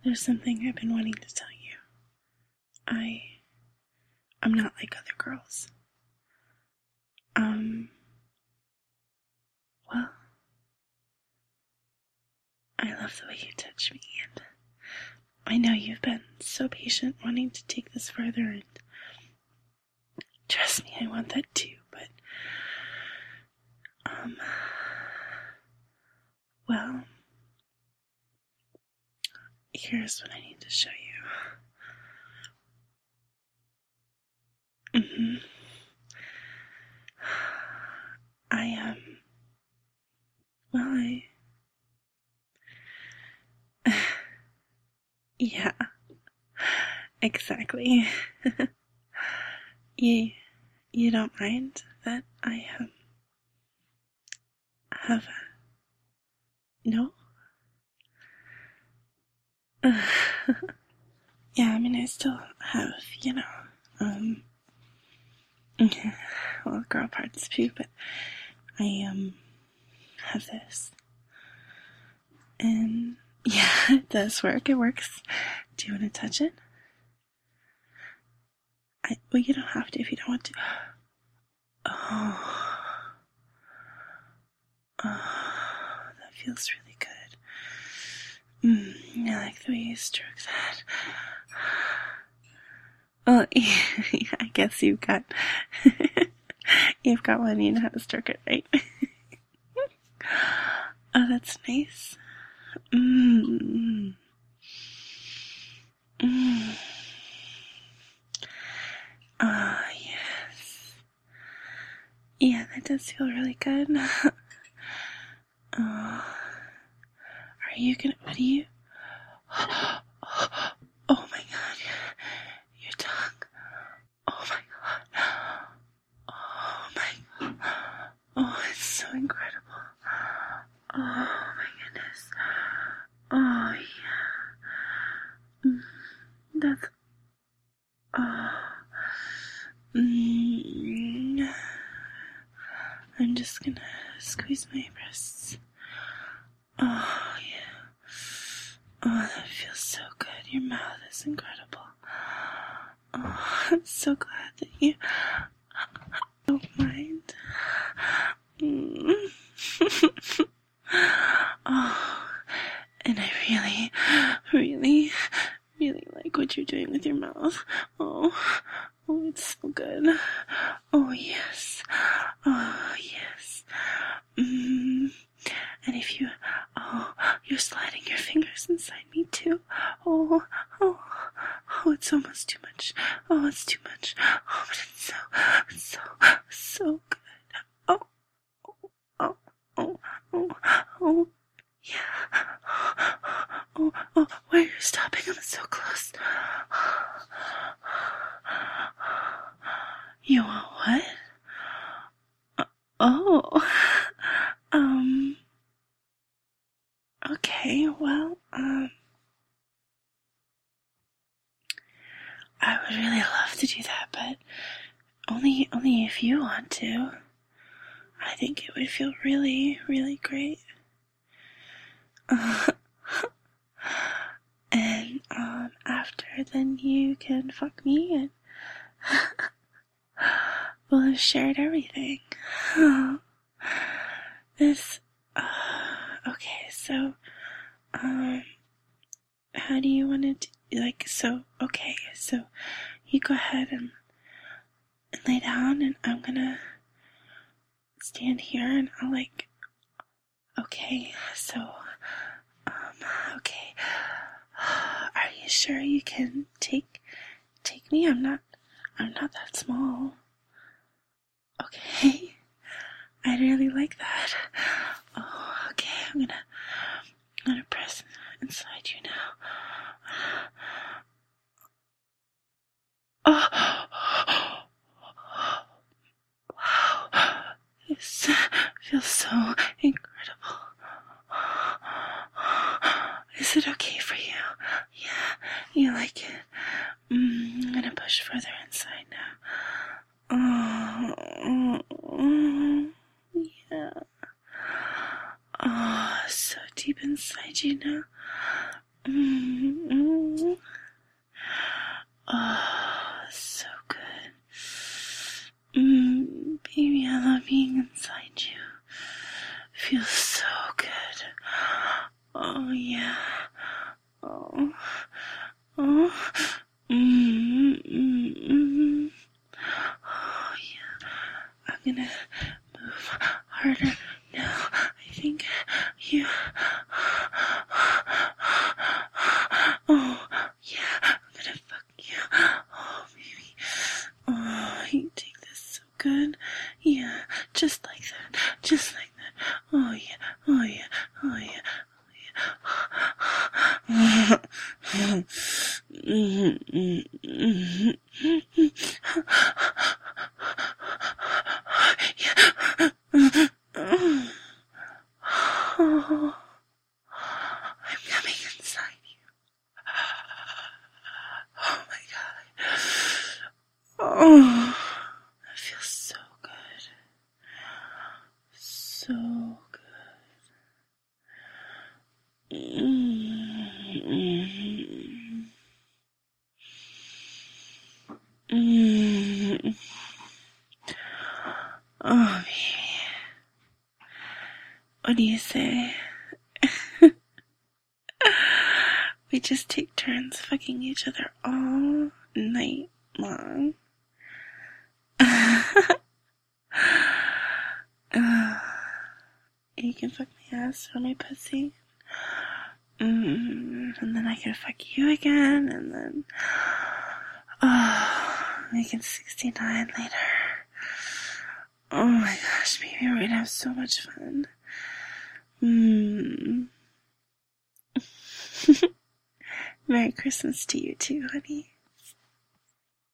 there's something I've been wanting to tell you. I'm not like other girls. Well, I love the way you touch me, and I know you've been so patient wanting to take this further, and trust me, I want that too, but, well, here's what I need to show you. Yeah, exactly. You don't mind that I, have no? Yeah, I mean, I still have, well, girl parts too, but I, have this. And, yeah, it does work, it works. Do you want to touch it? Well, you don't have to if you don't want to. Oh, that feels really good. I like the way you stroke that. Well, yeah, I guess you've got one, you know how to stroke it, right? Oh, that's nice. Ah, yes. Yeah, that does feel really good. Are you gonna, what are you? Oh my god, your tongue. Oh my god. Oh my god. Oh, it's so incredible. Oh my goodness. Oh yeah. That's, oh. I'm just gonna squeeze my breasts. Oh yeah. Oh, that feels so good. Your mouth is incredible. Oh, I'm so glad that you don't mind. Oh, and I really, really, really like what you're doing with your mouth. Oh, it's so good. Oh, yes. Oh, yes. And if you're sliding your fingers inside me too. Oh, it's almost too much. Oh, it's too much. Oh, but it's so good. Oh, yeah. Why are you stopping? I'm so close. You want what? Okay, well, I would really love to do that, but only if you want to. I think it would feel really, really great. And, after, then you can fuck me and we'll have shared everything. Okay, so, how do you want to okay, so you go ahead and lay down, and I'm gonna stand here, and I'll okay, so, okay, are you sure you can take me? I'm not that small. Okay, I'd really like that. Oh, okay, I'm gonna press inside you now. Oh, wow, this feels so incredible. Is it okay for you? Yeah, you like it? I'm gonna push further inside now. Oh, yeah. Oh, so deep inside you now. feels so good. Oh, yeah. Oh. Oh. Mm-hmm. Oh, yeah. I'm gonna move harder now. I think you... Oh, yeah. I'm gonna fuck you. Oh, baby. Oh, you take this so good. Yeah, just like that. Just like that. Oh, yeah. Oh, yeah. Oh, yeah. Oh, I'm coming inside you. Oh my god. Oh, that feels so good. So good. Oh, baby. What do you say? We just take turns fucking each other all night long. You can fuck my ass or my pussy. And then I can fuck you again, and then we can 69 later. Oh my gosh, baby, we're gonna have so much fun. Merry Christmas to you too, honey.